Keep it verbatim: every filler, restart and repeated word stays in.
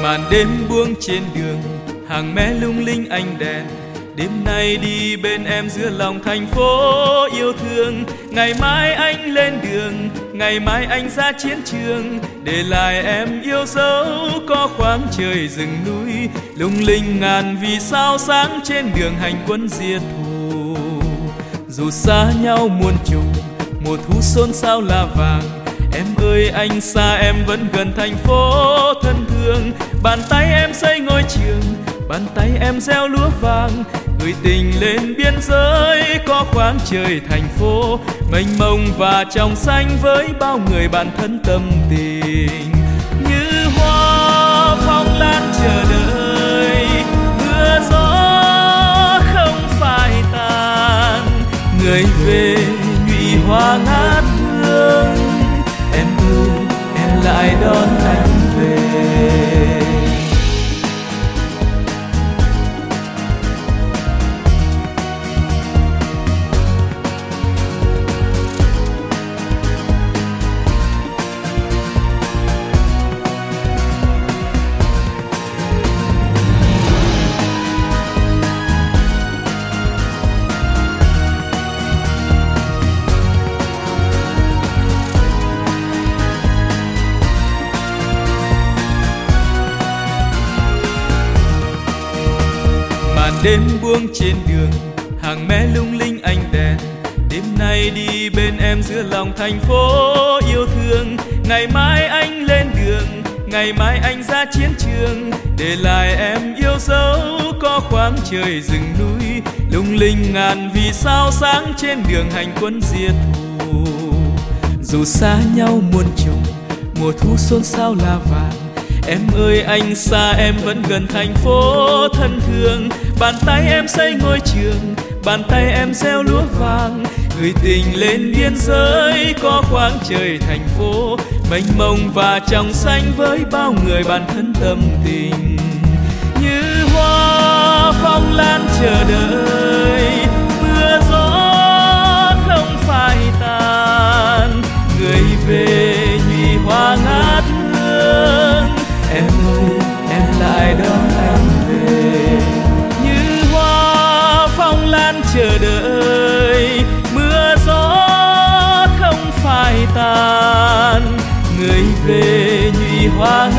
Màn đêm buông trên đường, hàng mé lung linh ánh đèn. Đêm nay đi bên em giữa lòng thành phố yêu thương. Ngày mai anh lên đường, ngày mai anh ra chiến trường, để lại em yêu dấu có khoáng trời rừng núi, lung linh ngàn vì sao sáng trên đường hành quân diệt thù. Dù xa nhau muôn trùng, mùa thu xôn xao là vàng. Em ơi anh xa em vẫn gần thành phố thân thương. Bàn tay em xây ngôi trường, bàn tay em gieo lúa vàng, gửi tình lên biên giới có khoáng trời thành phố mênh mông và trong xanh với bao người bạn thân tâm tình. Như hoa phong lan chờ đợi, mưa gió không phai tàn, người về nhụy hoa ngát hương. Em ơi em lại đón anh về. Đêm buông trên đường, hàng mé lung linh ánh đèn. Đêm nay đi bên em giữa lòng thành phố yêu thương. Ngày mai anh lên đường, ngày mai anh ra chiến trường, để lại em yêu dấu có khoáng trời rừng núi, lung linh ngàn vì sao sáng trên đường hành quân diệt thù. Dù xa nhau muôn trùng, mùa thu xôn xao là vàng. Em ơi anh xa em vẫn gần thành phố thân thương. Bàn tay em xây ngôi trường, bàn tay em gieo lúa vàng, gửi tình lên biên giới có khoáng trời thành phố mênh mông và trong xanh với bao người bạn thân tâm tình. Như hoa phong lan chờ đợi, mưa gió không phai tàn, người về nhụy hoa ngát hương. Em ơi em lại đón anh về. Như hoa phong lan chờ đợi, mưa gió không phai tàn, người về nhụy hoa